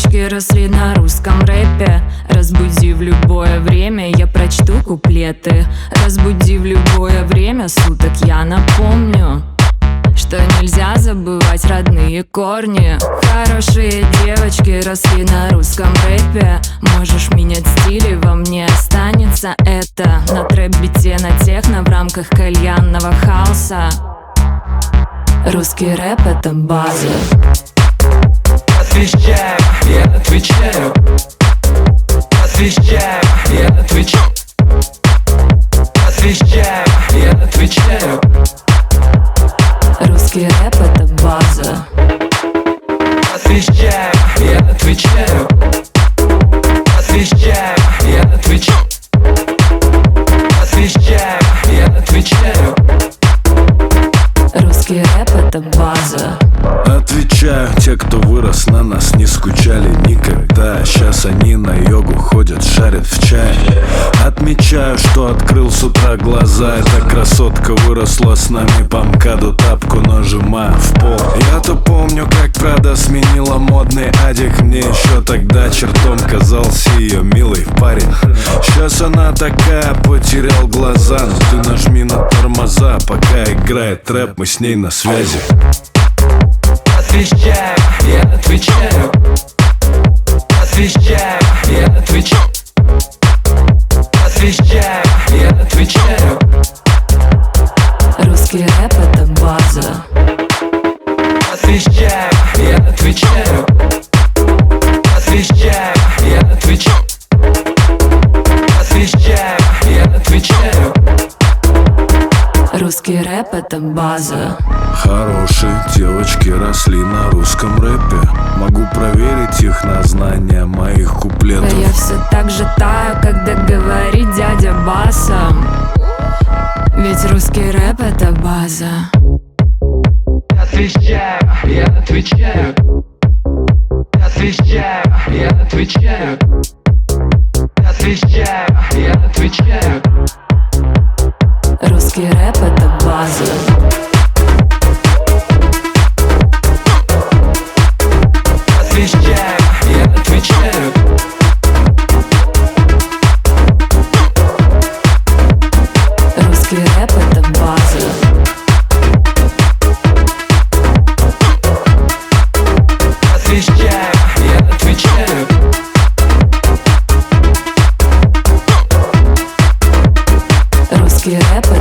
девочки росли на русском рэпе. Разбуди в любое время, я прочту куплеты. Разбуди в любое время суток, я напомню, что нельзя забывать родные корни. Хорошие девочки росли на русском рэпе. Можешь менять стили, во мне останется это. На трэп-бите, на техно, в рамках кальянного хаоса. Русский рэп — это база. Отвечаю, я отвечаю. Отвечаю, я отвечаю. Отвечаю, я отвечаю. Русский рэп — это база. Отвечаю, я отвечаю. Отвечаю, я отвечаю. Отвечаю, я отвечаю. Русский рэп — это база. Отвечаю, те, кто вырос на нас, не скучали никогда. Сейчас они на йогу ходят, шарят в чае. Отмечаю, что открыл с утра глаза. Эта красотка выросла с нами по МКАДу, тапку нажимаю в пол. Я-то помню, как Прада сменила модный адик. Мне еще тогда чертом казался ее милый парень. Сейчас она такая, потерял глаза. Но ты нажми на тормоза, пока играет трэп, мы с ней на связи. Отвечаю, я отвечаю. Отвечаю, я отвечаю. Отвечаю, я отвечаю. Русский рэп — это база. Отвечаю, я отвечаю. Отвечаю, я отвечаю. Отвечаю, я отвечаю. Русский рэп — это база. Хорошие девочки росли на русском рэпе. Могу проверить их на знания моих А куплетов. я все так же таю, когда говорит дядя басом. Ведь русский рэп — это база. Отвечаю, я отвечаю. Отвечаю, я отвечаю. Отвечаю, я отвечаю. Русский рэп — это база. Отвечаю, я отвечаю. Русский рэп — это база. Отвечаю, я отвечаю. Русский рэп —